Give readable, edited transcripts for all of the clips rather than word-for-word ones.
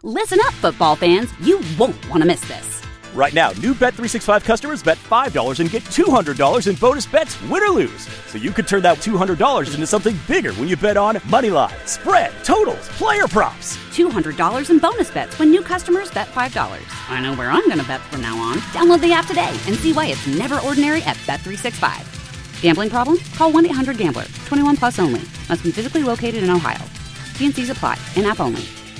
Listen up, football fans. You won't want to miss this. Right now, new Bet365 customers bet $5 and get $200 in bonus bets, win or lose. So you could turn that $200 into something bigger when you bet on moneyline, spread, totals, player props. $200 in bonus bets when new customers bet $5. I know where I'm going to bet from now on. Download the app today and see why it's never ordinary at Bet365. Gambling problem? Call 1-800-GAMBLER. 21 plus only. Must be physically located in Ohio. T&Cs apply. In-app only.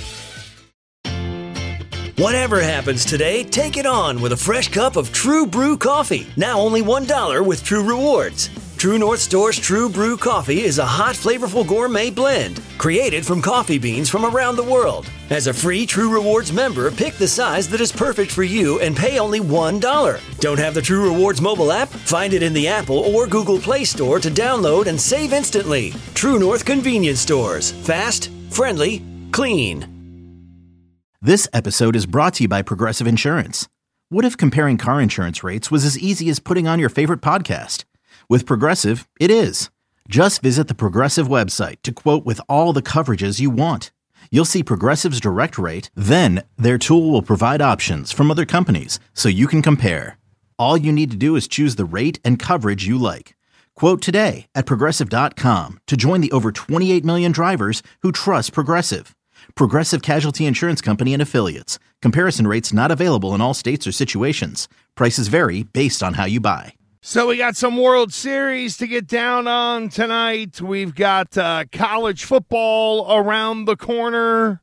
Whatever happens today, take it on with a fresh cup of True Brew coffee. Now only $1 with True Rewards. True North Store's True Brew coffee is a hot, flavorful gourmet blend created from coffee beans from around the world. As a free True Rewards member, pick the size that is perfect for you and pay only $1. Don't have the True Rewards mobile app? Find it in the Apple or Google Play Store to download and save instantly. True North Convenience Stores. Fast, friendly, clean. This episode is brought to you by Progressive Insurance. What if comparing car insurance rates was as easy as putting on your favorite podcast? With Progressive, it is. Just visit the Progressive website to quote with all the coverages you want. You'll see Progressive's direct rate, then their tool will provide options from other companies so you can compare. All you need to do is choose the rate and coverage you like. Quote today at Progressive.com to join the over 28 million drivers who trust Progressive. Progressive Casualty Insurance Company and Affiliates. Comparison rates not available in all states or situations. Prices vary based on how you buy. So we got some World Series to get down on tonight. We've got college football around the corner.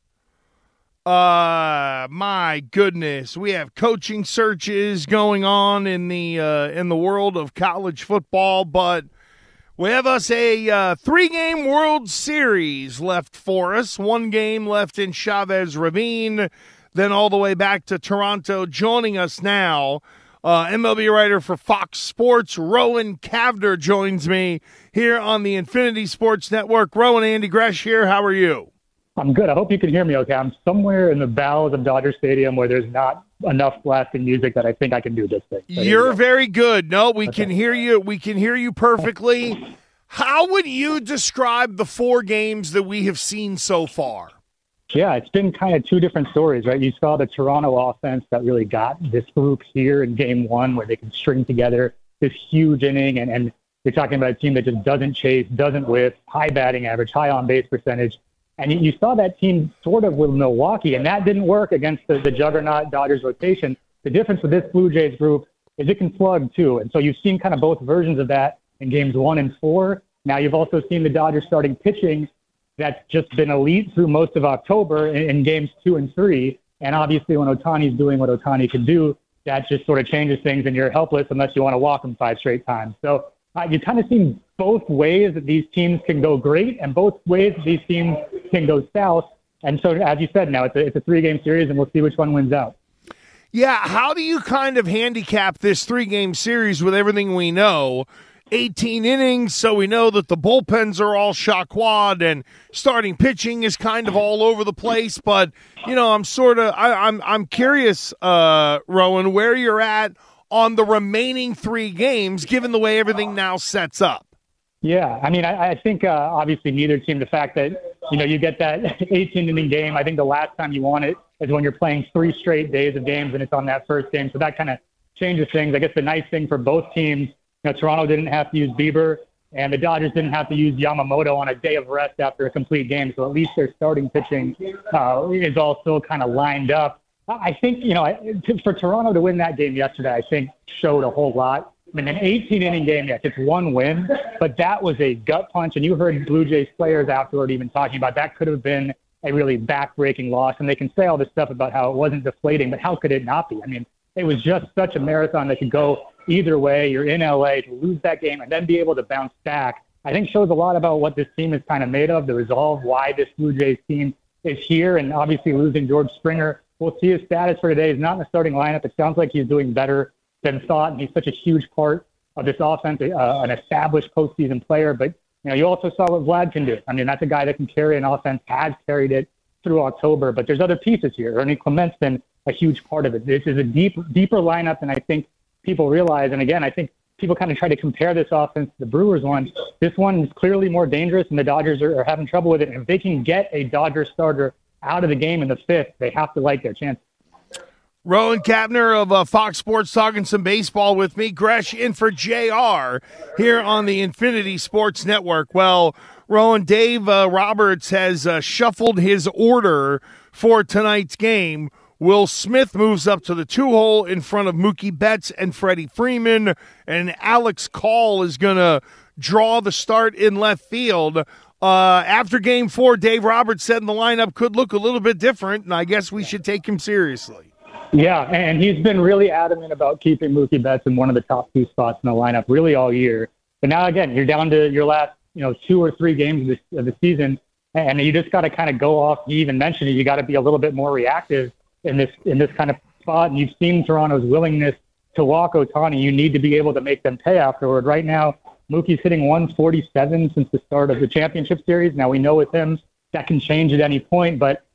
My goodness, we have coaching searches going on in the world of college football, but we have us a 3-game World Series left for us. 1 game left in Chavez Ravine, then all the way back to Toronto. Joining us now, MLB writer for Fox Sports, Rowan Cavner, joins me here on the Infinity Sports Network. Rowan, Andy Gresh here. How are you? I'm good. I hope you can hear me okay. I'm somewhere in the bowels of Dodger Stadium where there's not enough blasting music that I think I can do this thing. You're very good. No, we can hear you. We can hear you perfectly. How would you describe the 4 games that we have seen so far? Yeah, it's been kind of 2 different stories, right? You saw the Toronto offense that really got this group here in game 1 where they can string together this huge inning. And you're talking about a team that just doesn't chase, doesn't whiff, high batting average, high on-base percentage. And you saw that team sort of with Milwaukee, and that didn't work against the juggernaut Dodgers rotation. The difference with this Blue Jays group is it can slug too. And so you've seen kind of both versions of that in games 1 and 4. Now you've also seen the Dodgers starting pitching that's just been elite through most of October in games 2 and 3. And obviously when Ohtani's doing what Ohtani can do, that just sort of changes things and you're helpless unless you want to walk them 5 straight times. So you've kind of seen both ways that these teams can go great and both ways that these teams can go south. And so, as you said, now it's a 3-game series, and we'll see which one wins out. Yeah, how do you kind of handicap this 3-game series with everything we know? 18 innings, so we know that the bullpens are all shot and starting pitching is kind of all over the place. But, you know, I'm curious, Rowan, where you're at on the remaining 3 games, given the way everything now sets up. Yeah, I mean, I think obviously neither team, the fact that, you know, you get that 18-inning game, I think the last time you want it is when you're playing 3 straight days of games and it's on that first game. So that kind of changes things. I guess the nice thing for both teams, you know, Toronto didn't have to use Bieber and the Dodgers didn't have to use Yamamoto on a day of rest after a complete game. So at least their starting pitching is all still kind of lined up. I think, you know, for Toronto to win that game yesterday, I think showed a whole lot. I mean, an 18-inning game, yes, it's 1 win, but that was a gut punch. And you heard Blue Jays players afterward even talking about that could have been a really back-breaking loss. And they can say all this stuff about how it wasn't deflating, but how could it not be? I mean, it was just such a marathon that could go either way. You're in L.A. to lose that game and then be able to bounce back, I think shows a lot about what this team is kind of made of, the resolve, why this Blue Jays team is here. And obviously losing George Springer, we'll see his status for today. He's not in the starting lineup. It sounds like he's doing better than thought, and he's such a huge part of this offense, an established postseason player. But, you know, you also saw what Vlad can do. I mean, that's a guy that can carry an offense, has carried it through October. But there's other pieces here. Ernie Clement's been a huge part of it. This is a deeper lineup than I think people realize. And, again, I think people kind of try to compare this offense to the Brewers one. This one is clearly more dangerous, and the Dodgers are having trouble with it. And if they can get a Dodger starter out of the game in the fifth, they have to like their chances. Rowan Kapner of Fox Sports talking some baseball with me. Gresh in for JR here on the Infinity Sports Network. Well, Rowan, Dave Roberts has shuffled his order for tonight's game. Will Smith moves up to the 2-hole in front of Mookie Betts and Freddie Freeman, and Alex Call is going to draw the start in left field. After Game 4, Dave Roberts said the lineup could look a little bit different, and I guess we should take him seriously. Yeah, and he's been really adamant about keeping Mookie Betts in one of the top 2 spots in the lineup really all year. But now, again, you're down to your last 2 or 3 games of the season, and you just got to kind of go off. He even mentioned it. You got to be a little bit more reactive in this kind of spot. And you've seen Toronto's willingness to walk Ohtani. You need to be able to make them pay afterward. Right now, Mookie's hitting 147 since the start of the championship series. Now, we know with him that can change at any point, but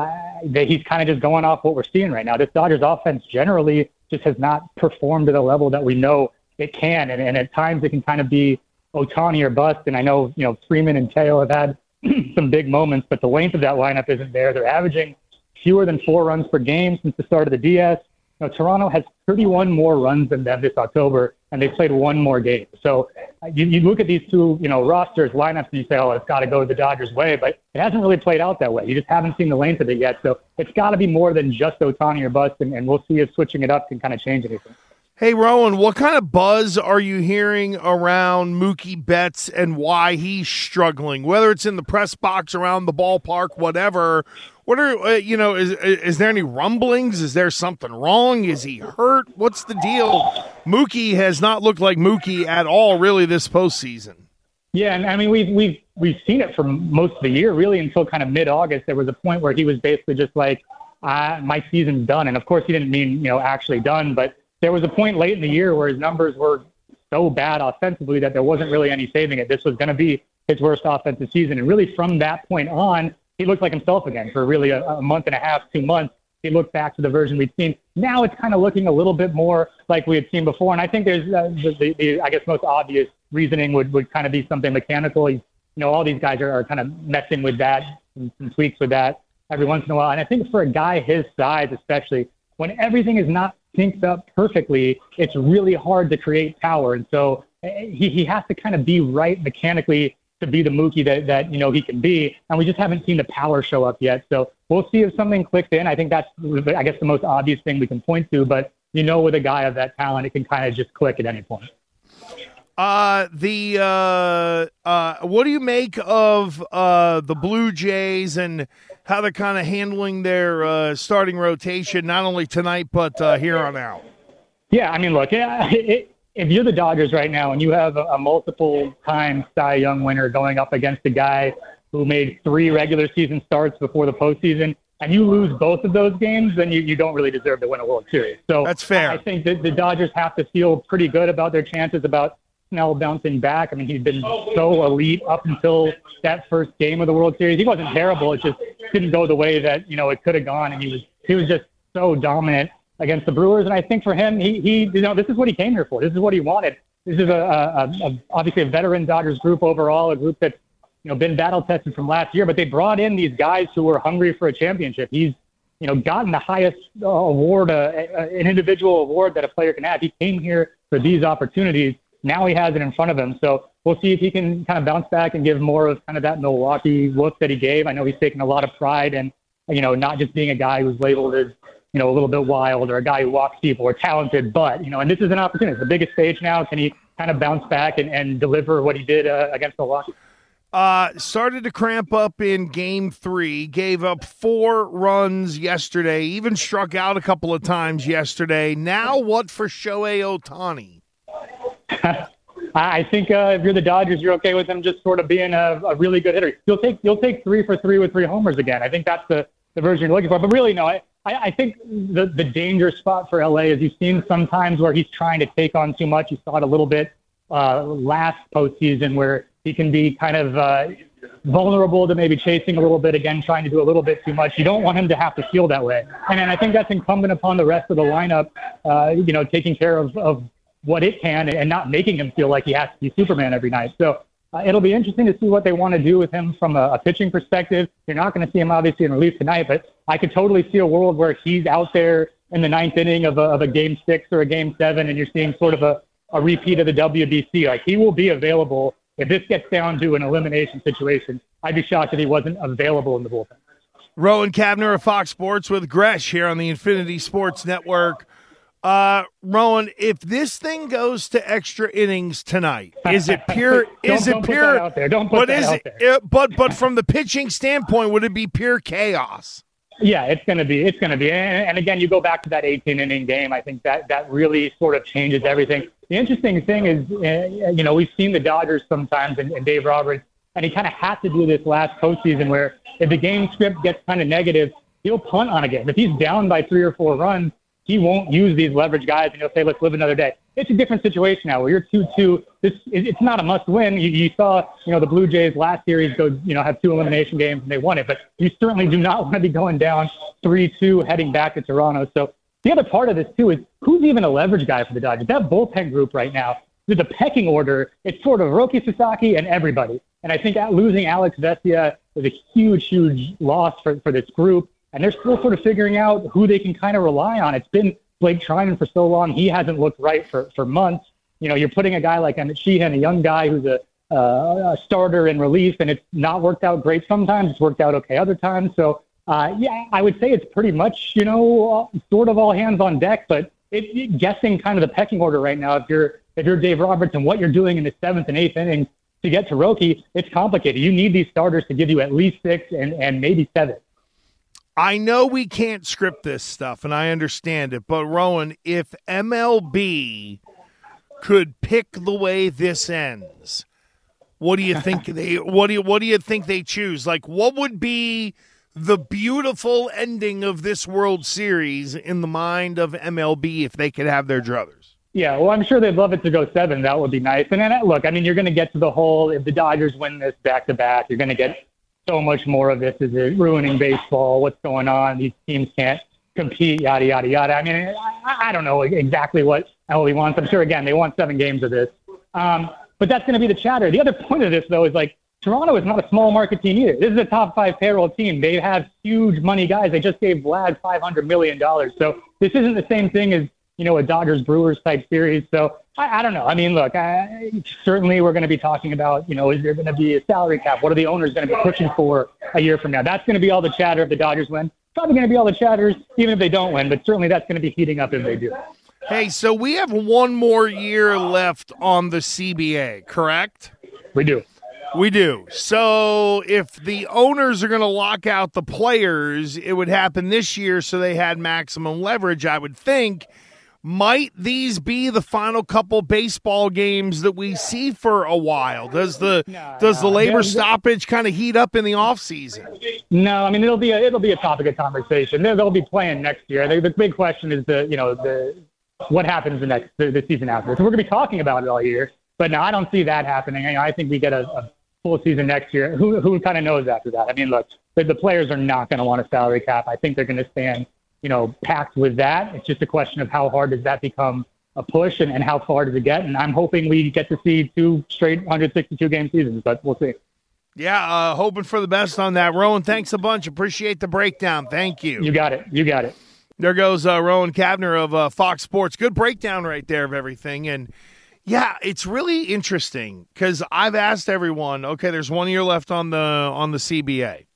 he's kind of just going off what we're seeing right now. This Dodgers offense generally just has not performed to the level that we know it can. And at times it can kind of be Ohtani or bust. And I know, Freeman and Teo have had some big moments, but the length of that lineup isn't there. They're averaging fewer than 4 runs per game since the start of the DS. Toronto has 31 more runs than them this October, and they played 1 more game. So you look at these 2, rosters, lineups, and you say, oh, it's got to go the Dodgers' way, but it hasn't really played out that way. You just haven't seen the length of it yet. So it's got to be more than just Ohtani or bust, and we'll see if switching it up can kind of change anything. Hey, Rowan, what kind of buzz are you hearing around Mookie Betts and why he's struggling? Whether it's in the press box, around the ballpark, whatever. What are is there any rumblings? Is there something wrong? Is he hurt? What's the deal? Mookie has not looked like Mookie at all, really, this postseason. Yeah, and I mean we've seen it for most of the year, really, until kind of mid-August. There was a point where he was basically just like, my season's done, and of course he didn't mean actually done, but there was a point late in the year where his numbers were so bad offensively that there wasn't really any saving it. This was going to be his worst offensive season. And really from that point on, he looked like himself again for really a month and a half, 2 months. He looked back to the version we'd seen. Now it's kind of looking a little bit more like we had seen before. And I think there's the I guess, most obvious reasoning would kind of be something mechanical. All these guys are kind of messing with that, some tweaks with that every once in a while. And I think for a guy his size, especially, when everything is not synced up perfectly, it's really hard to create power. And so he has to kind of be right mechanically to be the Mookie that he can be. And we just haven't seen the power show up yet. So we'll see if something clicks in. I think that's, I guess, the most obvious thing we can point to. But with a guy of that talent, it can kind of just click at any point. What do you make of the Blue Jays and how they're kind of handling their starting rotation, not only tonight but here on out? Yeah, I mean, look, if you're the Dodgers right now and you have a multiple-time Cy Young winner going up against a guy who made 3 regular season starts before the postseason, and you lose both of those games, then you don't really deserve to win a World Series. So that's fair. I think that the Dodgers have to feel pretty good about their chances about Snell bouncing back. I mean, he'd been so elite up until that first game of the World Series. He wasn't terrible. It just didn't go the way that, it could have gone. And he was just so dominant against the Brewers. And I think for him, he this is what he came here for. This is what he wanted. This is obviously a veteran Dodgers group overall, a group that's, been battle tested from last year, but they brought in these guys who were hungry for a championship. He's, gotten the highest award, an individual award that a player can have. He came here for these opportunities. Now he has it in front of him. So we'll see if he can kind of bounce back and give more of kind of that Milwaukee look that he gave. I know he's taken a lot of pride in, not just being a guy who's labeled as, a little bit wild or a guy who walks people or talented, but, and this is an opportunity. It's the biggest stage now. Can he kind of bounce back and deliver what he did against Milwaukee? Started to cramp up in Game 3, gave up 4 runs yesterday, even struck out a couple of times yesterday. Now what for Shohei Ohtani? I think if you're the Dodgers, you're okay with him just sort of being a really good hitter. You'll take 3 for 3 with 3 homers again. I think that's the version you're looking for. But really, no, I think the danger spot for LA is you've seen sometimes where he's trying to take on too much. You saw it a little bit last postseason where he can be kind of vulnerable to maybe chasing a little bit again, trying to do a little bit too much. You don't want him to have to feel that way. And I think that's incumbent upon the rest of the lineup, taking care of what it can and not making him feel like he has to be Superman every night. So It'll be interesting to see what they want to do with him from a pitching perspective. You're not going to see him obviously in relief tonight, but I could totally see a world where he's out there in the ninth inning of a game 6 or a game 7, and you're seeing sort of a repeat of the WBC. Like, he will be available if this gets down to an elimination situation. I'd be shocked if he wasn't available in the bullpen. Rowan Cavner of Fox Sports with Gresh here on the Infinity Sports Network. Rowan, if this thing goes to extra innings tonight, is it pure? Don't put that out there. Don't put that out there. But from the pitching standpoint, would it be pure chaos? Yeah, it's going to be. And again, you go back to that 18-inning game. I think that really sort of changes everything. The interesting thing is, we've seen the Dodgers sometimes and Dave Roberts, and he kind of had to do this last postseason where if the game script gets kind of negative, he'll punt on a game. If he's down by 3 or 4 runs, he won't use these leverage guys, and he'll say, let's live another day. It's a different situation now where you're 2-2. It's not a must-win. You saw, the Blue Jays last series go, have 2 elimination games, and they won it. But you certainly do not want to be going down 3-2 heading back to Toronto. So the other part of this, too, is who's even a leverage guy for the Dodgers? That bullpen group right now, the pecking order, it's sort of Roki Sasaki and everybody. And I think losing Alex Vesia was a huge, huge loss for this group. And they're still sort of figuring out who they can kind of rely on. It's been Blake Trinan for so long. He hasn't looked right for months. You're putting a guy like Emmett Sheehan, a young guy who's a starter in relief, and it's not worked out great sometimes. It's worked out okay other times. So, I would say it's pretty much, sort of all hands on deck. But guessing kind of the pecking order right now, if you're Dave Roberts and what you're doing in the 7th and 8th innings to get to Roki, it's complicated. You need these starters to give you at least 6 and maybe 7. I know we can't script this stuff, and I understand it, but Rowan, if MLB could pick the way this ends, what do you think what do you think they choose? Like, what would be the beautiful ending of this World Series in the mind of MLB if they could have their druthers? Yeah, well, I'm sure they'd love it to go 7. That would be nice. And then, look, I mean, you're going to get to the whole, if the Dodgers win this back-to-back, you're going to get so much more of this. Is it ruining baseball? What's going on? These teams can't compete, yada, yada, yada. I mean, I don't know exactly what MLB wants. I'm sure, again, they want 7 games of this. But that's going to be the chatter. The other point of this, though, is like Toronto is not a small market team either. This is a top 5 payroll team. They have huge money guys. They just gave Vlad $500 million. So this isn't the same thing as, a Dodgers-Brewers type series. So I don't know. I mean, look, certainly we're going to be talking about, is there going to be a salary cap? What are the owners going to be pushing for a year from now? That's going to be all the chatter if the Dodgers win. Probably going to be all the chatters even if they don't win, but certainly that's going to be heating up if they do. Hey, so we have 1 more year left on the CBA, correct? We do. We do. So if the owners are going to lock out the players, it would happen this year so they had maximum leverage, I would think. Might these be the final couple baseball games that we see for a while? Does the labor stoppage kind of heat up in the offseason? No, I mean it'll be a topic of conversation. They'll be playing next year. The big question is what happens the season after. So we're going to be talking about it all year. But no, I don't see that happening. I think we get a full season next year. Who kind of knows after that? I mean, look, the players are not going to want a salary cap. I think they're going to stand packed with that. It's just a question of how hard does that become a push and how far does it get? And I'm hoping we get to see 2 straight 162-game seasons, but we'll see. Yeah, hoping for the best on that. Rowan, thanks a bunch. Appreciate the breakdown. Thank you. You got it. There goes Rowan Cavner of Fox Sports. Good breakdown right there of everything. And, yeah, it's really interesting because I've asked everyone, okay, there's 1 year left on the CBA.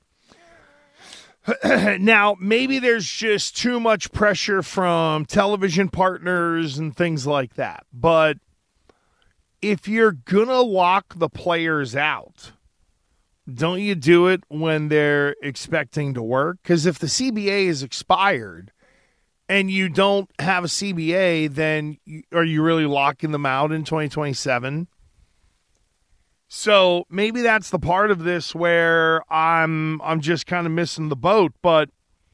Now, maybe there's just too much pressure from television partners and things like that. But if you're going to lock the players out, don't you do it when they're expecting to work? Because if the CBA is expired and you don't have a CBA, then are you really locking them out in 2027? So maybe that's the part of this where I'm just kind of missing the boat. But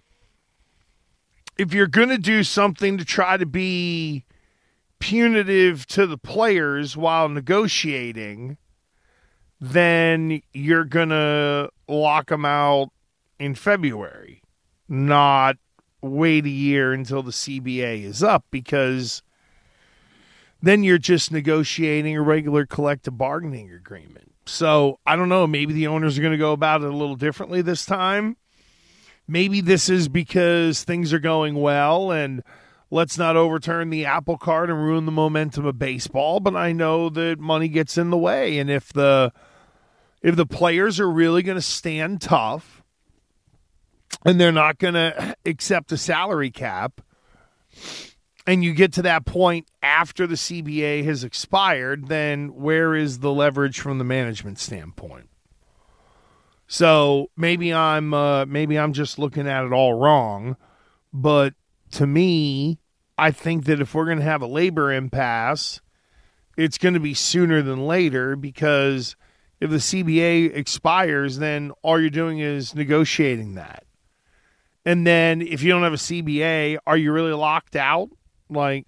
if you're going to do something to try to be punitive to the players while negotiating, then you're going to lock them out in February, not wait a year until the CBA is up, because then you're just negotiating a regular collective bargaining agreement. So I don't know, maybe the owners are going to go about it a little differently this time. Maybe this is because things are going well and let's not overturn the apple cart and ruin the momentum of baseball. But I know that money gets in the way. And if the players are really going to stand tough and they're not going to accept a salary cap, and you get to that point after the CBA has expired, then where is the leverage from the management standpoint? So maybe I'm just looking at it all wrong, but to me, I think that if we're going to have a labor impasse, it's going to be sooner than later, because if the CBA expires, then all you're doing is negotiating that. And then if you don't have a CBA, are you really locked out? Like,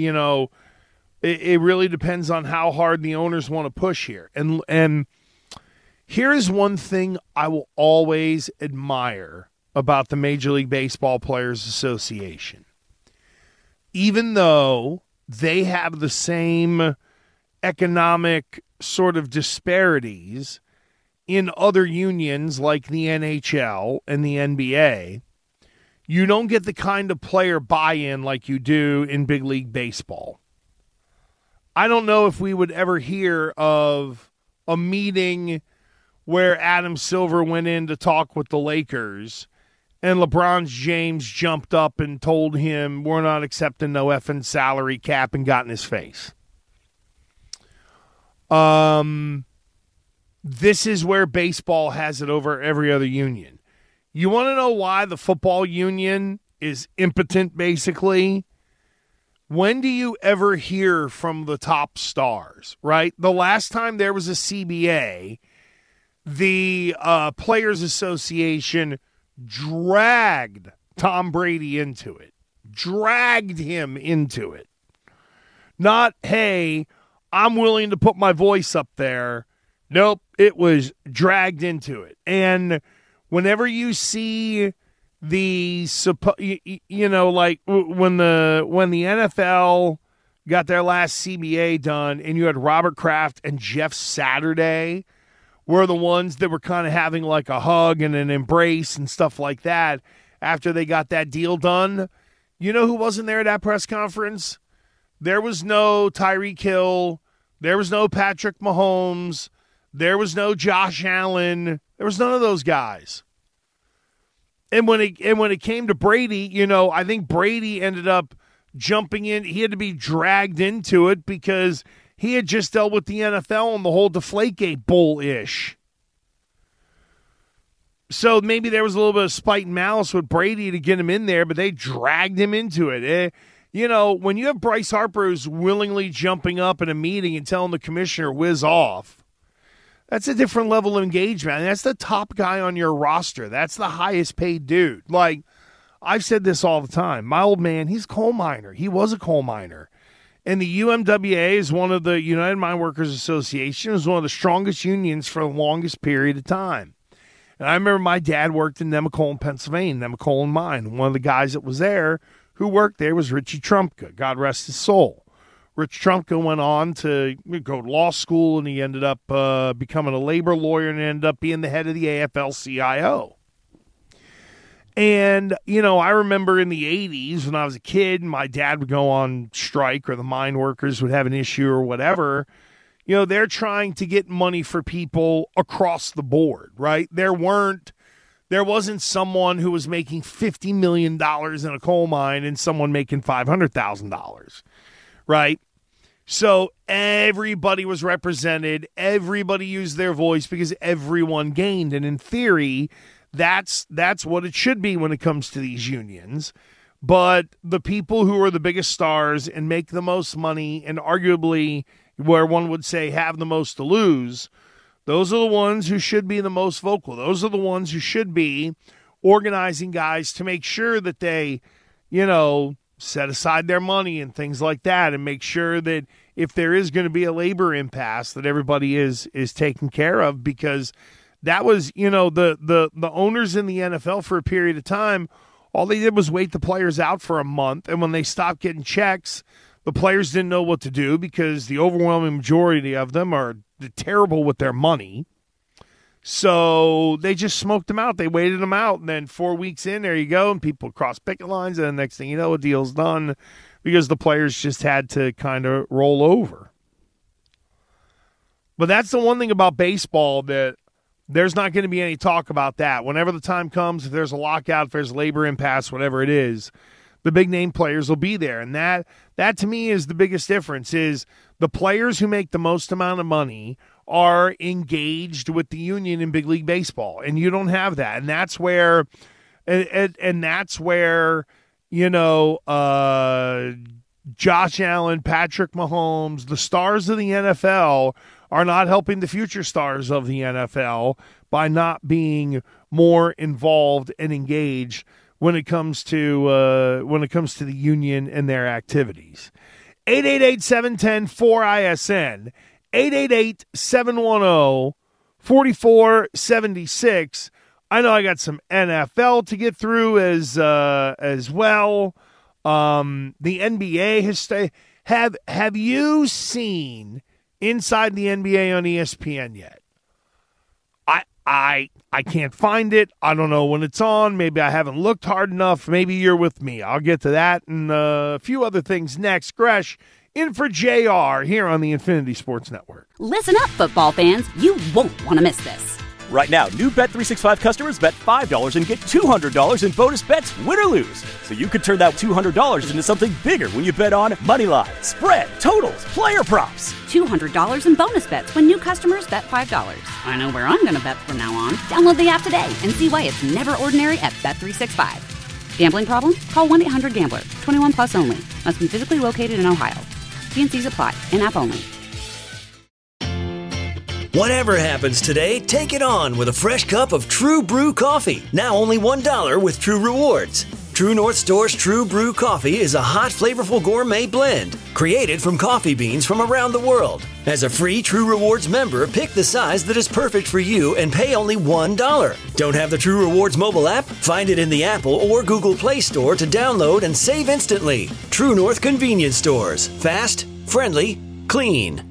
it really depends on how hard the owners want to push here. And here is one thing I will always admire about the Major League Baseball Players Association. Even though they have the same economic sort of disparities in other unions like the NHL and the NBA, you don't get the kind of player buy-in like you do in big league baseball. I don't know if we would ever hear of a meeting where Adam Silver went in to talk with the Lakers and LeBron James jumped up and told him, we're not accepting no effing salary cap, and got in his face. This is where baseball has it over every other union. You want to know why the football union is impotent, basically? When do you ever hear from the top stars, right? The last time there was a CBA, the Players Association dragged Tom Brady into it. Dragged him into it. Not, hey, I'm willing to put my voice up there. Nope, it was dragged into it. And whenever you see the, like when the NFL got their last CBA done and you had Robert Kraft and Jeff Saturday were the ones that were kind of having like a hug and an embrace and stuff like that after they got that deal done. You know who wasn't there at that press conference? There was no Tyreek Hill. There was no Patrick Mahomes. There was no Josh Allen. There was none of those guys. And when it came to Brady, I think Brady ended up jumping in. He had to be dragged into it because he had just dealt with the NFL and the whole Deflategate bull-ish. So maybe there was a little bit of spite and malice with Brady to get him in there, but they dragged him into it. When you have Bryce Harper who's willingly jumping up in a meeting and telling the commissioner, whiz off, that's a different level of engagement. And that's the top guy on your roster. That's the highest paid dude. Like, I've said this all the time. My old man, he's a coal miner. He was a coal miner. And the UMWA is one of the United Mine Workers Association, is one of the strongest unions for the longest period of time. And I remember my dad worked in Nemacolin, Pennsylvania, Nemacolin Mine. One of the guys that was there who worked there was Richie Trumpka, God rest his soul. Rich Trumpka went on to go to law school, and he ended up becoming a labor lawyer and ended up being the head of the AFL-CIO. And, I remember in the 80s when I was a kid and my dad would go on strike or the mine workers would have an issue or whatever, they're trying to get money for people across the board, right? There wasn't someone who was making $50 million in a coal mine and someone making $500,000, right? So everybody was represented. Everybody used their voice because everyone gained. And in theory, that's what it should be when it comes to these unions. But the people who are the biggest stars and make the most money and arguably where one would say have the most to lose, those are the ones who should be the most vocal. Those are the ones who should be organizing guys to make sure that they, set aside their money and things like that and make sure that if there is going to be a labor impasse that everybody is taken care of, because that was, the owners in the NFL for a period of time, all they did was wait the players out for a month, and when they stopped getting checks, The players didn't know what to do because the overwhelming majority of them are terrible with their money. So they just smoked them out. They waited them out. And then 4 weeks in, there you go. And people cross picket lines. And the next thing you know, a deal's done because the players just had to kind of roll over. But that's the one thing about baseball, that there's not going to be any talk about that. Whenever the time comes, if there's a lockout, if there's labor impasse, whatever it is, the big name players will be there. And that to me is the biggest difference, is the players who make the most amount of money are engaged with the union in big league baseball. And you don't have that. And that's where you know, Josh Allen, Patrick Mahomes, the stars of the NFL are not helping the future stars of the NFL by not being more involved and engaged when it comes to the union and their activities. 888-710-4ISN, 888-710-4476. I know I got some NFL to get through as well. The NBA has have you seen Inside the NBA on ESPN yet? I can't find it. I don't know when it's on. Maybe I haven't looked hard enough. Maybe you're with me. I'll get to that and a few other things next. Gresh in for JR here on the Infinity Sports Network. Listen up, football fans. You won't want to miss this. Right now, new Bet365 customers bet $5 and get $200 in bonus bets, win or lose. So you could turn that $200 into something bigger when you bet on Moneyline, spread, totals, player props. $200 in bonus bets when new customers bet $5. I know where I'm going to bet from now on. Download the app today and see why it's never ordinary at Bet365. Gambling problem? Call 1-800-GAMBLER. 21 plus only. Must be physically located in Ohio. T&Cs apply. In-app only. Whatever happens today, take it on with a fresh cup of True Brew coffee. Now only $1 with True Rewards. True North Store's True Brew coffee is a hot, flavorful gourmet blend created from coffee beans from around the world. As a free True Rewards member, pick the size that is perfect for you and pay only $1. Don't have the True Rewards mobile app? Find it in the Apple or Google Play Store to download and save instantly. True North Convenience Stores. Fast, friendly, clean.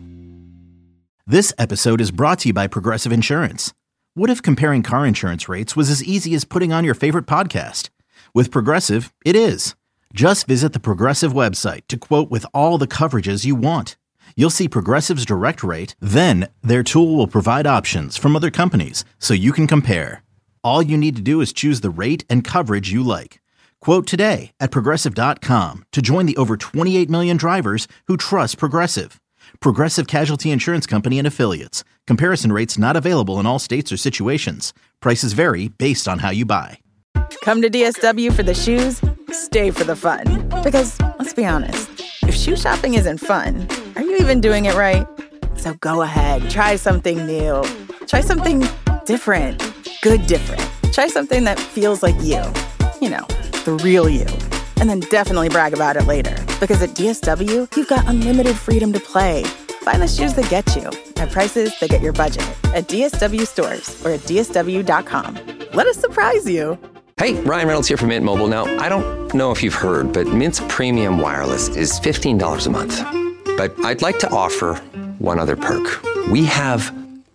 This episode is brought to you by Progressive Insurance. What if comparing car insurance rates was as easy as putting on your favorite podcast? With Progressive, it is. Just visit the Progressive website to quote with all the coverages you want. You'll see Progressive's direct rate, then their tool will provide options from other companies so you can compare. All you need to do is choose the rate and coverage you like. Quote today at Progressive.com to join the over 28 million drivers who trust Progressive. Progressive Casualty Insurance Company and Affiliates. Comparison rates not available in all states or situations. Prices vary based on how you buy. Come to DSW for the shoes, stay for the fun. Because, let's be honest, if shoe shopping isn't fun, are you even doing it right? So go ahead, try something new. Try something different. Good different. Try something that feels like you. You know, the real you. And then definitely brag about it later. Because at DSW, you've got unlimited freedom to play. Find the shoes that get you at prices that get your budget at DSW stores or at DSW.com. Let us surprise you. Hey, Ryan Reynolds here from Mint Mobile. Now, I don't know if you've heard, but Mint's premium wireless is $15 a month. But I'd like to offer one other perk. We have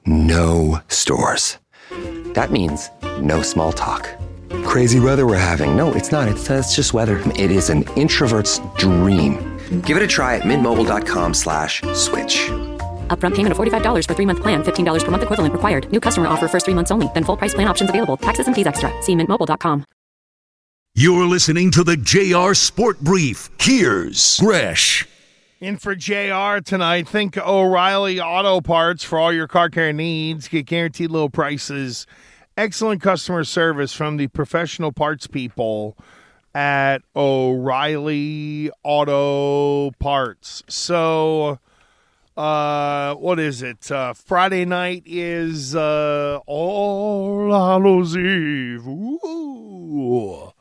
no stores. That means no small talk. Crazy weather we're having. No, it's not. It's just weather. It is an introvert's dream. Give it a try at mintmobile.com/switch. Upfront payment of $45 for 3-month plan. $15 per month equivalent required. New customer offer first 3 months only. Then full price plan options available. Taxes and fees extra. See mintmobile.com. You're listening to the JR Sport Brief. Here's Gresh. In for JR tonight, think O'Reilly Auto Parts for all your car care needs. Get guaranteed low prices. Excellent customer service from the professional parts people at O'Reilly Auto Parts. So, what is it? Friday night is All Hallows Eve. Ooh.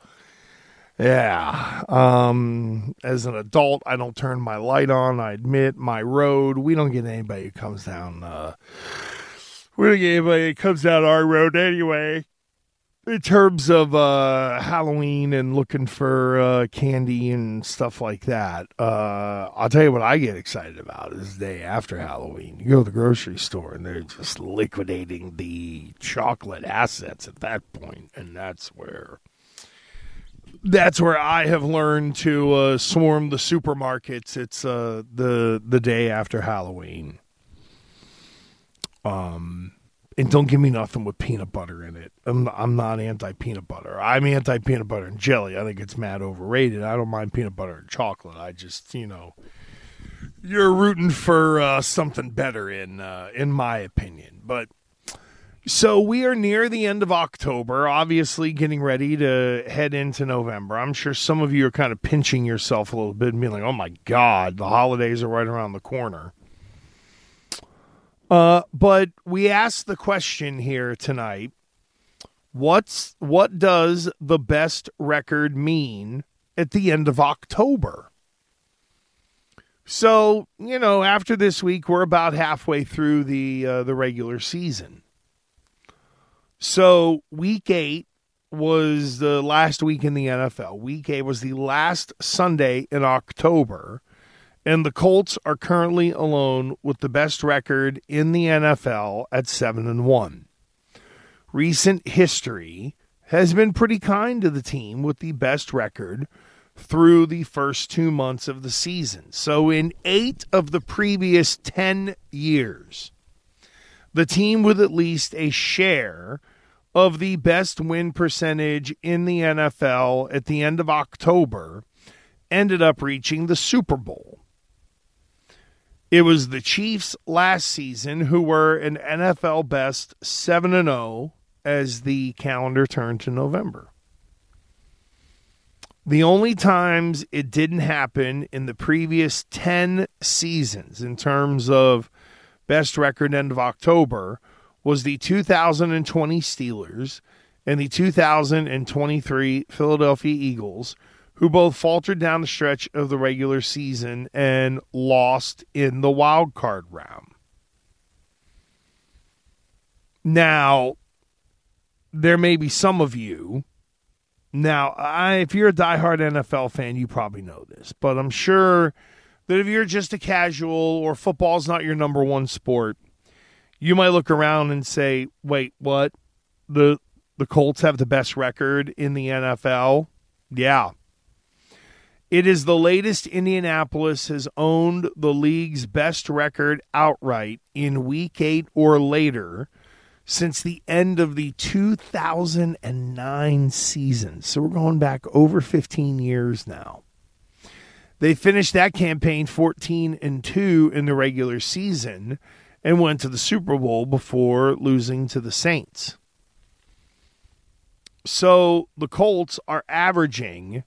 Yeah. As an adult, I don't turn my light on. I admit my road. We don't get anybody who comes down. We don't get anybody who comes down our road anyway. in terms of Halloween and looking for candy and stuff like that, I'll tell you what I get excited about is the day after Halloween. You go to the grocery store and they're just liquidating the chocolate assets at that point, and that's where I have learned to swarm the supermarkets. It's the day after Halloween. And don't give me nothing with peanut butter in it. I'm not anti-peanut butter. I'm anti-peanut butter and jelly. I think it's mad overrated. I don't mind peanut butter and chocolate. I just, you're rooting for something better in my opinion. But so we are near the end of October, obviously getting ready to head into November. I'm sure some of you are kind of pinching yourself a little bit and being like, oh my God, the holidays are right around the corner. But we asked the question here tonight, what does the best record mean at the end of October? So, after this week, we're about halfway through the regular season. So week 8 was the last week in the NFL. Week 8 was the last Sunday in October. And the Colts are currently alone with the best record in the NFL at 7-1. Recent history has been pretty kind to the team with the best record through the first 2 months of the season. So in 8 of the previous 10 years, the team with at least a share of the best win percentage in the NFL at the end of October ended up reaching the Super Bowl. It was the Chiefs last season who were an NFL best 7-0 as the calendar turned to November. The only times it didn't happen in the previous 10 seasons in terms of best record end of October was the 2020 Steelers and the 2023 Philadelphia Eagles, who both faltered down the stretch of the regular season and lost in the wild card round. Now, there may be some of you. Now, if you're a diehard NFL fan, you probably know this, but I'm sure that if you're just a casual or football's not your number one sport, you might look around and say, wait, what? The Colts have the best record in the NFL? Yeah. It is the latest Indianapolis has owned the league's best record outright in Week 8 or later since the end of the 2009 season. So we're going back over 15 years now. They finished that campaign 14-2 in the regular season and went to the Super Bowl before losing to the Saints. So the Colts are averaging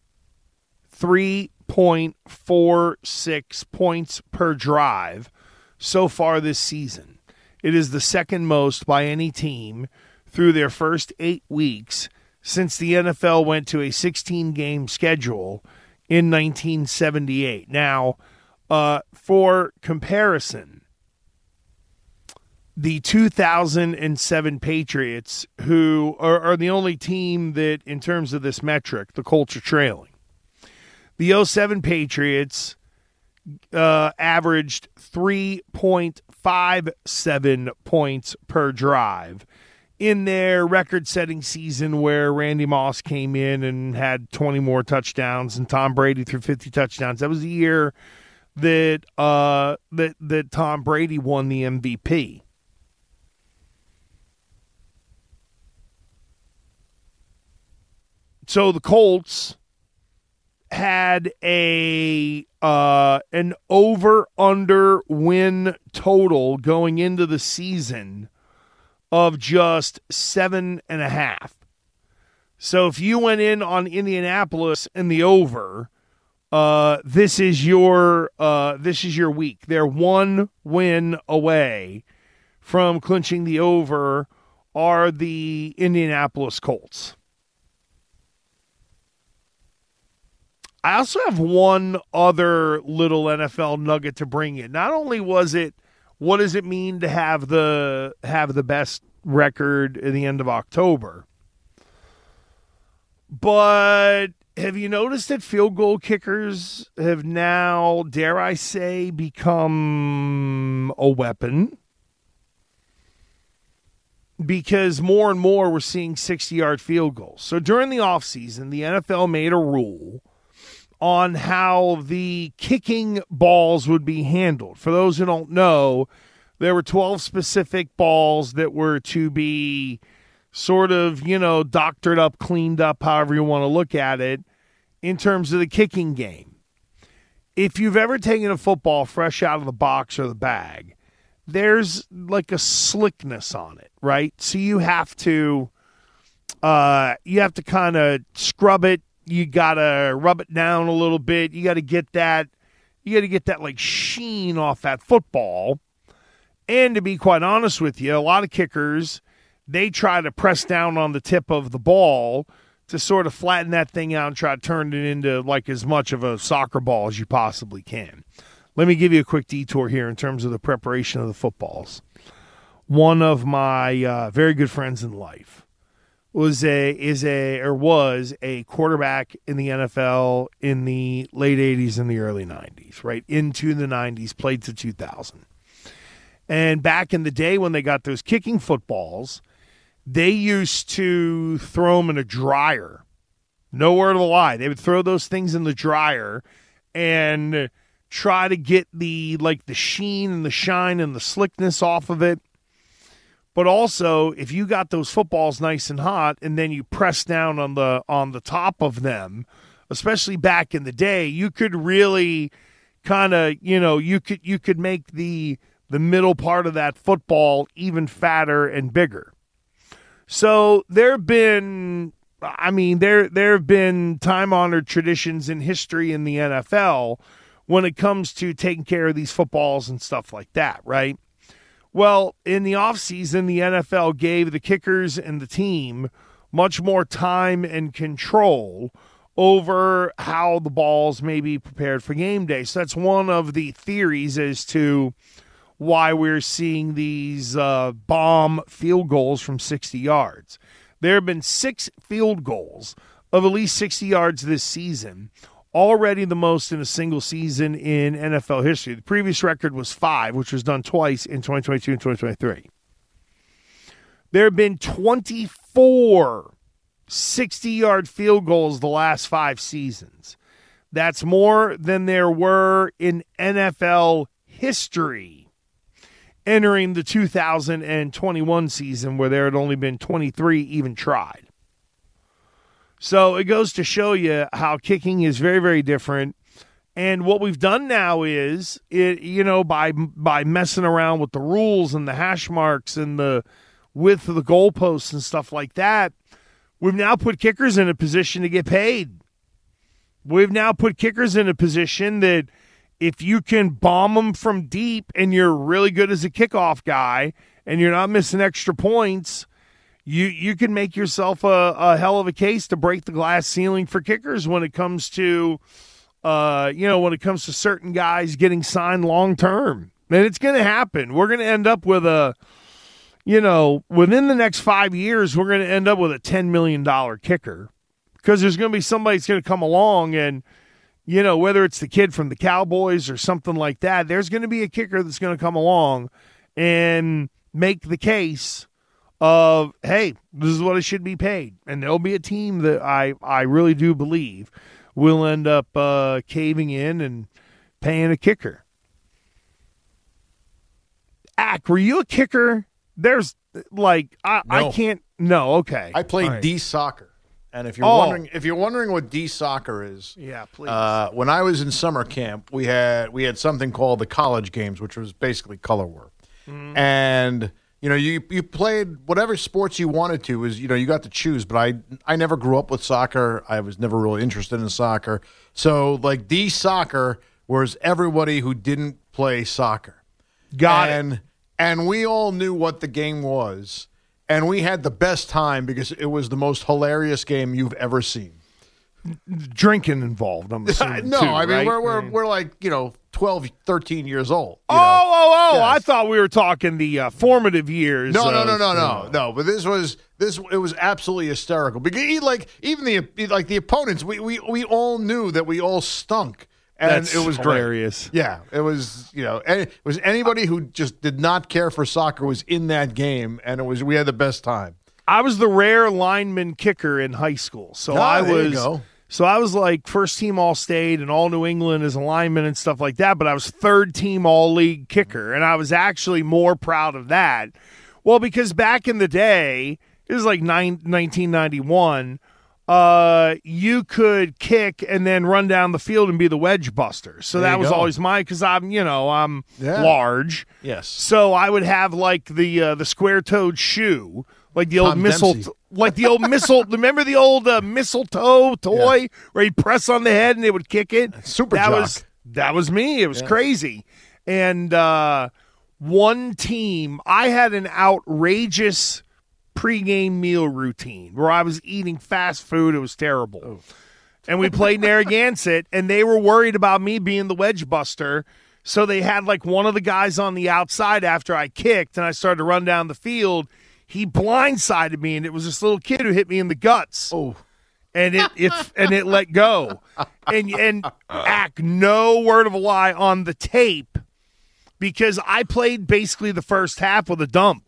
3.46 points per drive so far this season. It is the second most by any team through their first 8 weeks since the NFL went to a 16-game schedule in 1978. Now, for comparison, the 2007 Patriots, who are the only team that, in terms of this metric, the Colts are trailing. The 07 Patriots averaged 3.57 points per drive in their record-setting season where Randy Moss came in and had 20 more touchdowns and Tom Brady threw 50 touchdowns. That was the year that that Tom Brady won the MVP. So the Colts had an over-under win total going into the season of just 7.5. So if you went in on Indianapolis in the over, this is your week. They're one win away from clinching the over are the Indianapolis Colts. I also have one other little NFL nugget to bring in. Not only was it, what does it mean to have the best record at the end of October? But have you noticed that field goal kickers have now, dare I say, become a weapon? Because more and more we're seeing 60-yard field goals. So during the offseason, the NFL made a rule on how the kicking balls would be handled. For those who don't know, there were 12 specific balls that were to be sort of, doctored up, cleaned up, however you want to look at it, in terms of the kicking game. If you've ever taken a football fresh out of the box or the bag, there's like a slickness on it, right? So you have to kind of scrub it. You got to rub it down a little bit. You got to get that like sheen off that football. And to be quite honest with you, a lot of kickers, they try to press down on the tip of the ball to sort of flatten that thing out and try to turn it into like as much of a soccer ball as you possibly can. Let me give you a quick detour here in terms of the preparation of the footballs. One of my very good friends in life was a quarterback in the NFL in the late 80s and the early 90s, right into the 90s, played to 2000. And back in the day when they got those kicking footballs, they used to throw them in a dryer. No word of a lie. They would throw those things in the dryer and try to get the sheen and the shine and the slickness off of it. But also, if you got those footballs nice and hot and then you press down on the top of them, especially back in the day, you could really kind of, you could make the middle part of that football even fatter and bigger. So there have been time-honored traditions in history in the NFL when it comes to taking care of these footballs and stuff like that, right? Well, in the offseason, the NFL gave the kickers and the team much more time and control over how the balls may be prepared for game day. So that's one of the theories as to why we're seeing these bomb field goals from 60 yards. There have been 6 field goals of at least 60 yards this season, already the most in a single season in NFL history. The previous record was 5, which was done twice in 2022 and 2023. There have been 24 60-yard field goals the last 5 seasons. That's more than there were in NFL history entering the 2021 season, where there had only been 23 even tried. So it goes to show you how kicking is very, very different. And what we've done now is, by messing around with the rules and the hash marks and the width of the goalposts and stuff like that, we've now put kickers in a position to get paid. We've now put kickers in a position that if you can bomb them from deep and you're really good as a kickoff guy and you're not missing extra points, you can make yourself a hell of a case to break the glass ceiling for kickers when it comes to certain guys getting signed long term. And it's going to happen. We're going to end up with within the next 5 years, we're going to end up with a $10 million kicker, because there's going to be somebody that's going to come along and, whether it's the kid from the Cowboys or something like that, there's going to be a kicker that's going to come along and make the case of, hey, this is what it should be paid. And there'll be a team that I really do believe will end up caving in and paying a kicker. Ack, were you a kicker? There's I can't. No, okay. I played right. D soccer. And if you're wondering what D soccer is, yeah, please. When I was in summer camp, we had something called the college games, which was basically color work. Mm-hmm. And you played whatever sports you wanted to. You got to choose. But I never grew up with soccer. I was never really interested in soccer. So D soccer was everybody who didn't play soccer. Got it. And we all knew what the game was. And we had the best time because it was the most hilarious game you've ever seen. drinking involved, I'm assuming. No, too, I mean, right? we're like, 12, 13 years old. Oh! Yes. I thought we were talking the formative years. No. But it was absolutely hysterical because even the opponents, we all knew that we all stunk. And That's it was hilarious. Great. Yeah, it was. It was anybody who just did not care for soccer was in that game, and we had the best time. I was the rare lineman kicker in high school, so I was like first team All-State and All New England as a lineman and stuff like that. But I was third team All-League kicker, and I was actually more proud of that. Well, because back in the day, it was like 1991. You could kick and then run down the field and be the wedge buster. So that was always mine because I'm large. Yes. So I would have like the square-toed shoe, like the old missile. Remember the old mistletoe toy where you press on the head and they would kick it? Super That was me. It was crazy. And one team, I had an outrageous pregame meal routine where I was eating fast food. It was terrible. Oh. And we played Narragansett, and they were worried about me being the wedge buster. So they had like one of the guys on the outside after I kicked, and I started to run down the field. He blindsided me, and it was this little kid who hit me in the guts. Oh. And it let go. And no word of a lie on the tape, because I played basically the first half with a dump.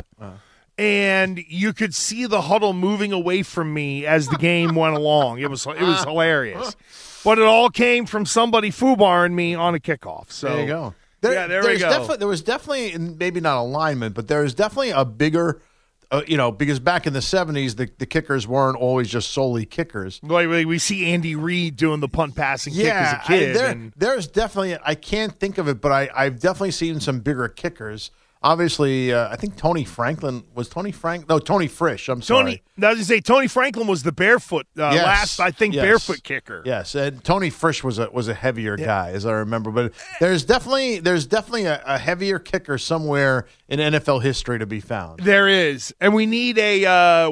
And you could see the huddle moving away from me as the game went along. It was hilarious. But it all came from somebody foobarring me on a kickoff. So there you go. There we go. There was definitely, maybe not alignment, but there was definitely a bigger, because back in the 70s, the kickers weren't always just solely kickers. Like we see Andy Reid doing the punt passing kick as a kid. There's definitely, I can't think of it, but I've definitely seen some bigger kickers. Obviously, I think Tony Franklin was Tony Frisch. I'm sorry. I was going to say Tony Franklin was the barefoot barefoot kicker. Yes, and Tony Frisch was a heavier guy, as I remember. But there's definitely a heavier kicker somewhere in NFL history to be found. There is, and we need a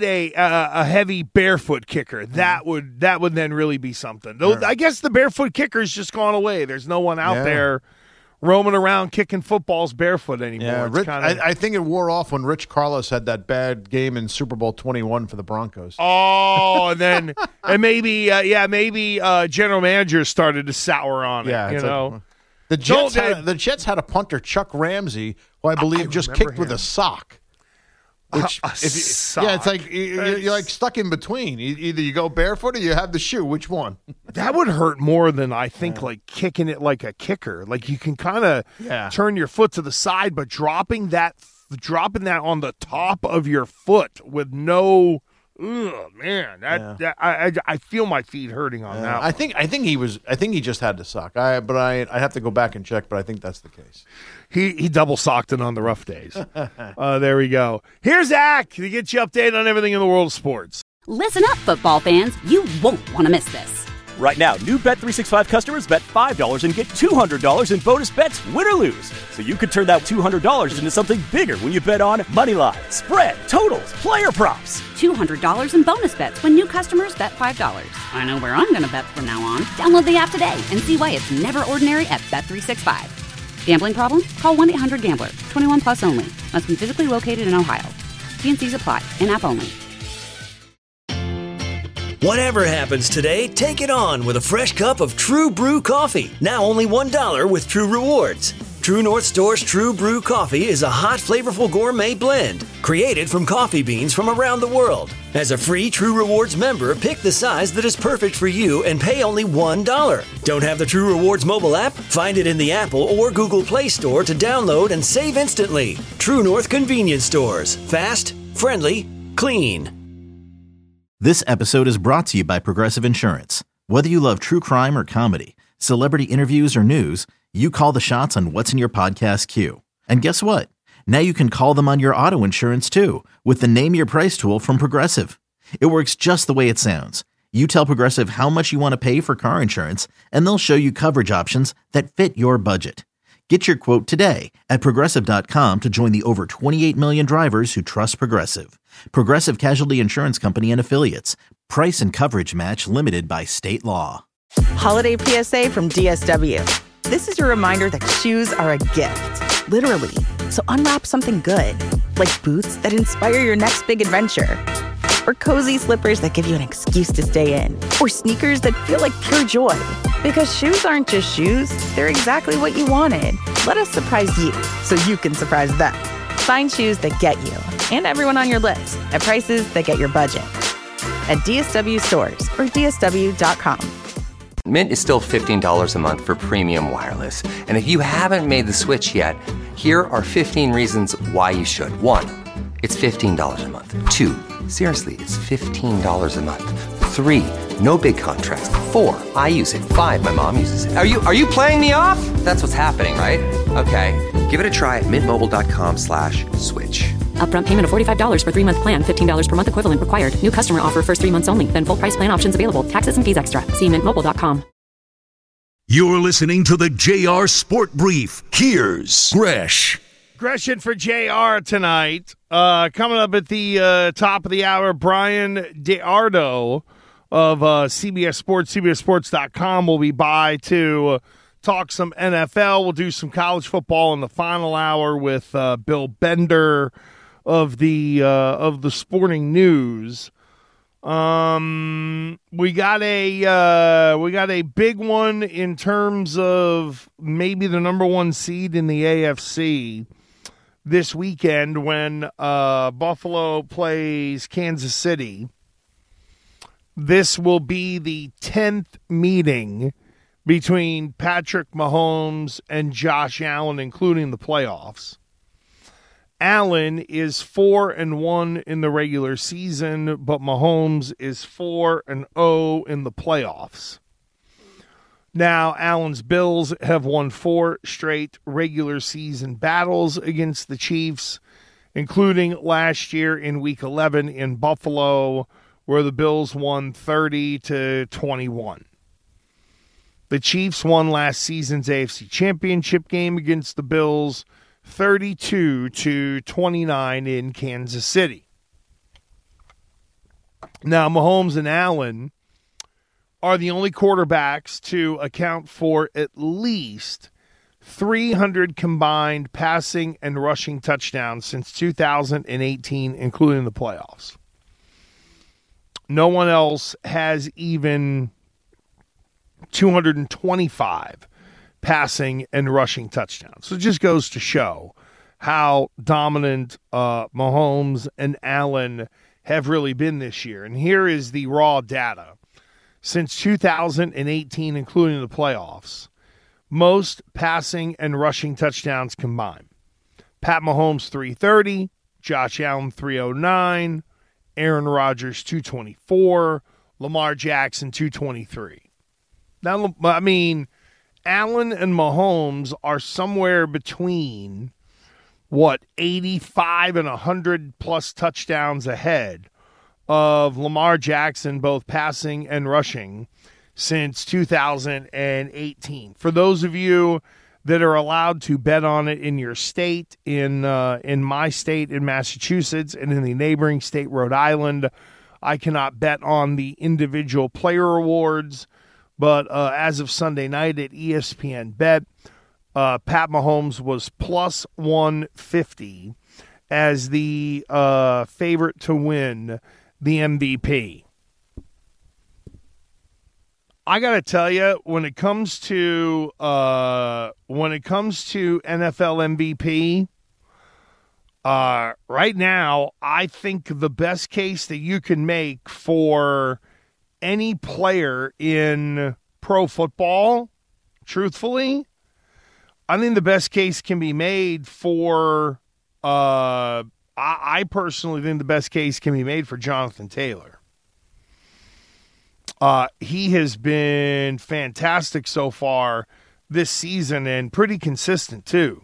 heavy barefoot kicker. That would then really be something. Though I guess the barefoot kicker's just gone away. There's no one out there roaming around kicking footballs barefoot anymore. Yeah, I think it wore off when Rich Carlos had that bad game in Super Bowl 21 for the Broncos. Oh, and then maybe general manager started to sour on it. The Jets had a punter, Chuck Ramsey, who I believe just kicked with a sock. Which, sock. Yeah, it's like you're like stuck in between. Either you go barefoot or you have the shoe. Which one? That would hurt more than I think like kicking it like a kicker. Like you can kind of turn your foot to the side, but dropping that on the top of your foot with no. I feel my feet hurting on that. I think he just had the sock. I'd have to go back and check, but I think that's the case. He double socked it on the rough days. There we go. Here's Zach to get you updated on everything in the world of sports. Listen up, football fans. You won't want to miss this. Right now, new Bet365 customers bet $5 and get $200 in bonus bets, win or lose. So you could turn that $200 into something bigger when you bet on money line, spread, totals, player props. $200 in bonus bets when new customers bet $5. I know where I'm going to bet from now on. Download the app today and see why it's never ordinary at Bet365. Gambling problem? Call 1-800-GAMBLER. 21 plus only. Must be physically located in Ohio. T&Cs apply. In-app only. Whatever happens today, take it on with a fresh cup of True Brew coffee. Now only $1 with True Rewards. True North Store's True Brew coffee is a hot, flavorful gourmet blend created from coffee beans from around the world. As a free True Rewards member, pick the size that is perfect for you and pay only $1. Don't have the True Rewards mobile app? Find it in the Apple or Google Play Store to download and save instantly. True North Convenience Stores. Fast, friendly, clean. This episode is brought to you by Progressive Insurance. Whether you love true crime or comedy, celebrity interviews or news, you call the shots on what's in your podcast queue. And guess what? Now you can call them on your auto insurance too with the Name Your Price tool from Progressive. It works just the way it sounds. You tell Progressive how much you want to pay for car insurance, and they'll show you coverage options that fit your budget. Get your quote today at Progressive.com to join the over 28 million drivers who trust Progressive. Progressive Casualty Insurance Company and Affiliates. Price and coverage match limited by state law. Holiday PSA from DSW. This is your reminder that shoes are a gift, literally. So unwrap something good, like boots that inspire your next big adventure, or cozy slippers that give you an excuse to stay in, or sneakers that feel like pure joy. Because shoes aren't just shoes, they're exactly what you wanted. Let us surprise you so you can surprise them. Find shoes that get you and everyone on your list at prices that get your budget. At DSW stores or DSW.com. Mint is still $15 a month for premium wireless. And if you haven't made the switch yet, here are 15 reasons why you should. 1, it's $15 a month. 2, seriously, it's $15 a month. 3, no big contrast. 4, I use it. 5, my mom uses it. Are you playing me off? That's what's happening, right? Okay, give it a try at mintmobile.com/switch. Upfront payment of $45 for 3-month plan, $15 per month equivalent required. New customer offer first 3 months only. Then full price plan options available. Taxes and fees extra. See mintmobile.com. You're listening to the JR Sport Brief. Here's Gresh. Gresh in for JR tonight. Coming up at the top of the hour, Brian DeArdo of CBS Sports, CBSSports.com will be by to talk some NFL. We'll do some college football in the final hour with Bill Bender of the Sporting News. We got a big one in terms of maybe the number one seed in the AFC this weekend when Buffalo plays Kansas City. This will be the 10th meeting between Patrick Mahomes and Josh Allen, including the playoffs. Allen is 4-1 in the regular season, but Mahomes is 4-0 in the playoffs. Now, Allen's Bills have won 4 straight regular season battles against the Chiefs, including last year in Week 11 in Buffalo, where the Bills won 30-21. The Chiefs won last season's AFC Championship game against the Bills, 32-29 in Kansas City. Now, Mahomes and Allen are the only quarterbacks to account for at least 300 combined passing and rushing touchdowns since 2018, including the playoffs. No one else has even 225 passing and rushing touchdowns. So it just goes to show how dominant Mahomes and Allen have really been this year. And here is the raw data. Since 2018, including the playoffs, most passing and rushing touchdowns combined. Pat Mahomes, 330. Josh Allen, 309. Aaron Rodgers, 224. Lamar Jackson, 223. Now, I mean, Allen and Mahomes are somewhere between, 85 and 100-plus touchdowns ahead of Lamar Jackson, both passing and rushing, since 2018. For those of you that are allowed to bet on it in your state, in my state, in Massachusetts, and in the neighboring state, Rhode Island, I cannot bet on the individual player awards. But as of Sunday night at ESPN Bet, Pat Mahomes was plus 150 as the favorite to win the MVP. I got to tell you, when it comes to NFL MVP, right now, I think the best case that you can make for any player in pro football, truthfully, I think the best case can be made for, I personally think the best case can be made for Jonathan Taylor. He has been fantastic so far this season and pretty consistent too.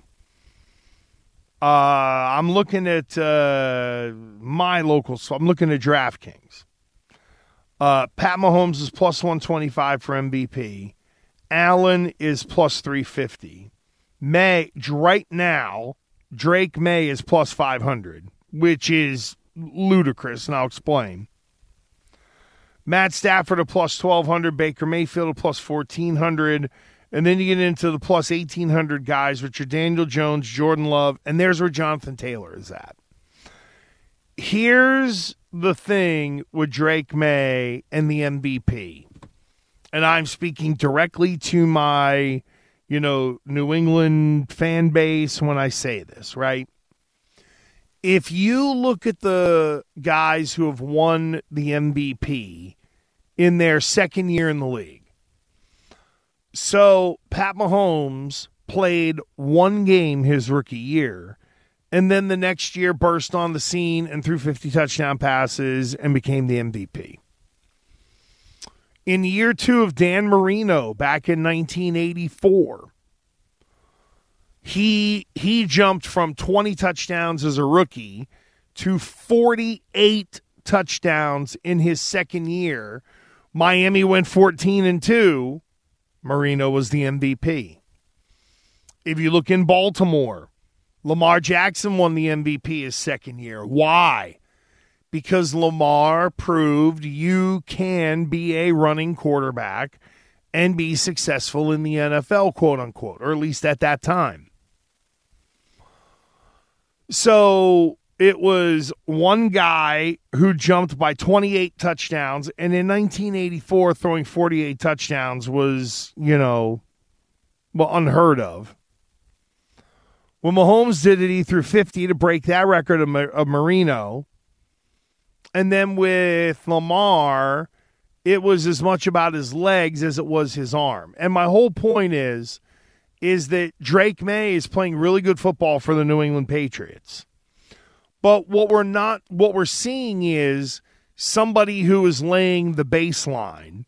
I'm looking at my local, so I'm looking at DraftKings. Pat Mahomes is plus 125 for MVP. Allen is plus 350. Right now, Drake May is plus 500, which is ludicrous, and I'll explain. Matt Stafford a plus 1,200, Baker Mayfield a plus 1,400, and then you get into the plus 1,800 guys, which are Daniel Jones, Jordan Love, and there's where Jonathan Taylor is at. Here's the thing with Drake May and the MVP, and I'm speaking directly to my, New England fan base when I say this, right? If you look at the guys who have won the MVP in their second year in the league, so Pat Mahomes played one game his rookie year, and then the next year burst on the scene and threw 50 touchdown passes and became the MVP. In year 2 of Dan Marino back in 1984, he jumped from 20 touchdowns as a rookie to 48 touchdowns in his second year. Miami went 14-2. Marino was the MVP. If you look in Baltimore, Lamar Jackson won the MVP his second year. Why? Because Lamar proved you can be a running quarterback and be successful in the NFL, quote unquote, or at least at that time. So it was one guy who jumped by 28 touchdowns, and in 1984, throwing 48 touchdowns was, unheard of. When Mahomes did it, he threw 50 to break that record of Marino. And then with Lamar, it was as much about his legs as it was his arm. And my whole point is that Drake May is playing really good football for the New England Patriots. But what we're seeing is somebody who is laying the baseline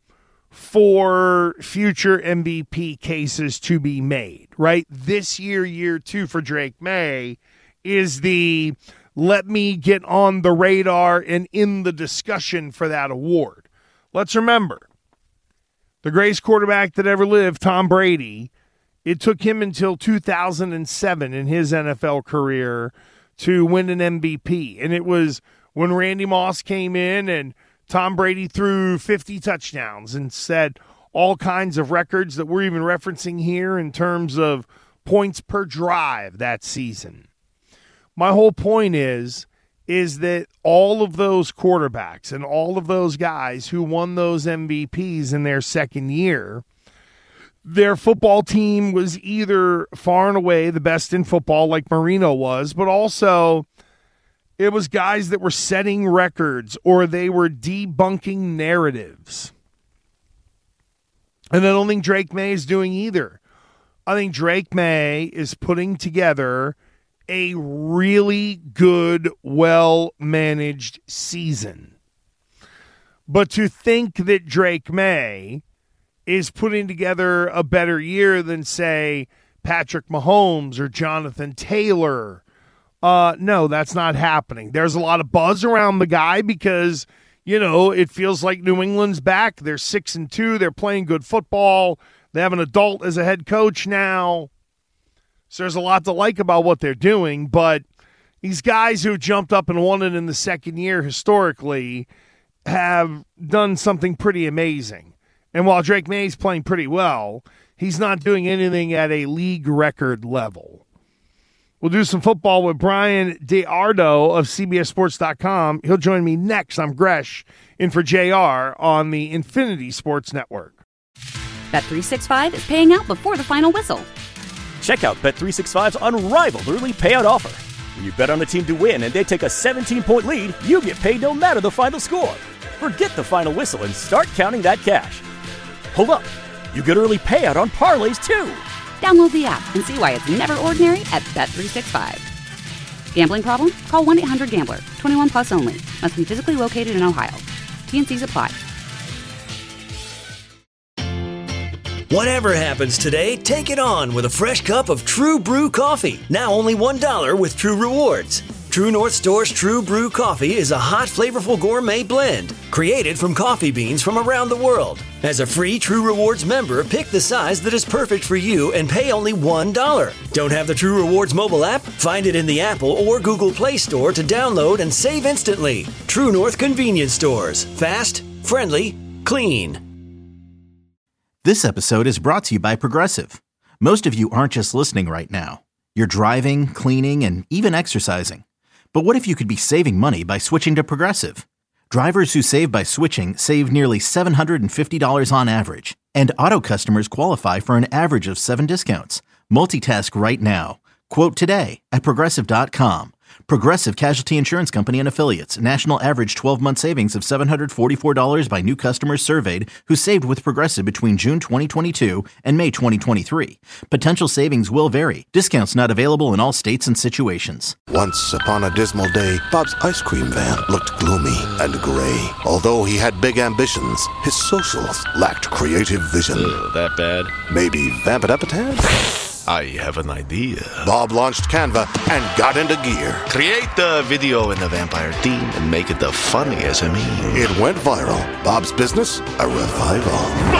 for future MVP cases to be made, right? This year 2 for Drake May is the let me get on the radar and in the discussion for that award. Let's remember, the greatest quarterback that ever lived, Tom Brady, it took him until 2007 in his NFL career to win an MVP. And it was when Randy Moss came in and Tom Brady threw 50 touchdowns and set all kinds of records that we're even referencing here in terms of points per drive that season. My whole point is that all of those quarterbacks and all of those guys who won those MVPs in their second year, their football team was either far and away the best in football like Marino was, but also it was guys that were setting records or they were debunking narratives. And I don't think Drake May is doing either. I think Drake May is putting together a really good, well-managed season. But to think that Drake May is putting together a better year than, say, Patrick Mahomes or Jonathan Taylor, no, that's not happening. There's a lot of buzz around the guy because, it feels like New England's back. They're 6-2. They're playing good football. They have an adult as a head coach now. So there's a lot to like about what they're doing, but these guys who jumped up and won it in the second year historically have done something pretty amazing. And while Drake May's playing pretty well, he's not doing anything at a league record level. We'll do some football with Brian DeArdo of CBSSports.com. He'll join me next. I'm Gresh, in for JR on the Infinity Sports Network. Bet365 is paying out before the final whistle. Check out Bet365's unrivaled early payout offer. When you bet on a team to win and they take a 17-point lead, you get paid no matter the final score. Forget the final whistle and start counting that cash. Hold up. You get early payout on parlays, too. Download the app and see why it's never ordinary at Bet365. Gambling problem? Call 1-800-GAMBLER. 21 plus only. Must be physically located in Ohio. T&Cs apply. Whatever happens today, take it on with a fresh cup of True Brew coffee. Now only $1 with True Rewards. True North Store's True Brew coffee is a hot, flavorful gourmet blend created from coffee beans from around the world. As a free True Rewards member, pick the size that is perfect for you and pay only $1. Don't have the True Rewards mobile app? Find it in the Apple or Google Play Store to download and save instantly. True North convenience stores. Fast, friendly, clean. This episode is brought to you by Progressive. Most of you aren't just listening right now. You're driving, cleaning, and even exercising. But what if you could be saving money by switching to Progressive? Drivers who save by switching save nearly $750 on average. And auto customers qualify for an average of 7 discounts. Multitask right now. Quote today at Progressive.com. Progressive Casualty Insurance Company and Affiliates. National average 12-month savings of $744 by new customers surveyed who saved with Progressive between June 2022 and May 2023. Potential savings will vary. Discounts not available in all states and situations. Once upon a dismal day, Bob's ice cream van looked gloomy and gray. Although he had big ambitions, his socials lacked creative vision. That bad? Maybe vamp it up a tad? I have an idea. Bob launched Canva and got into gear. Create the video in the vampire theme and make it the funniest SME. It went viral. Bob's business, a revival.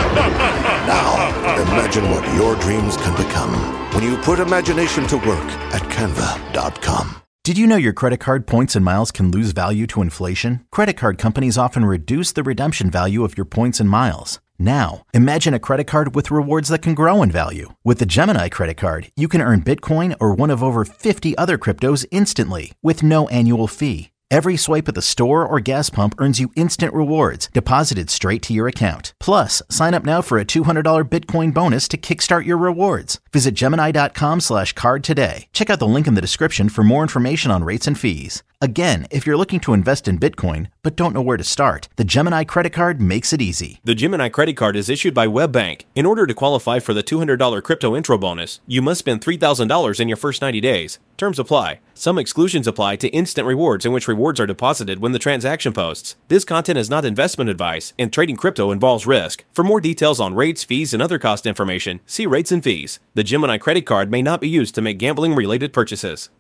Now, imagine what your dreams can become when you put imagination to work at Canva.com. Did you know your credit card points and miles can lose value to inflation? Credit card companies often reduce the redemption value of your points and miles. Now, imagine a credit card with rewards that can grow in value. With the Gemini credit card, you can earn Bitcoin or one of over 50 other cryptos instantly with no annual fee. Every swipe at the store or gas pump earns you instant rewards deposited straight to your account. Plus, sign up now for a $200 Bitcoin bonus to kickstart your rewards. Visit Gemini.com/card today. Check out the link in the description for more information on rates and fees. Again, if you're looking to invest in Bitcoin but don't know where to start, the Gemini credit card makes it easy. The Gemini credit card is issued by WebBank. In order to qualify for the $200 crypto intro bonus, you must spend $3,000 in your first 90 days. Terms apply. Some exclusions apply to instant rewards in which rewards are deposited when the transaction posts. This content is not investment advice, and trading crypto involves risk. For more details on rates, fees, and other cost information, see rates and fees. The Gemini credit card may not be used to make gambling-related purchases.